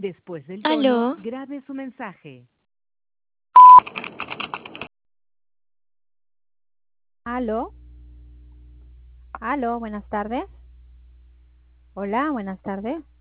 Después del tono, Aló, grabe su mensaje. Aló, aló, buenas tardes. Hola, buenas tardes.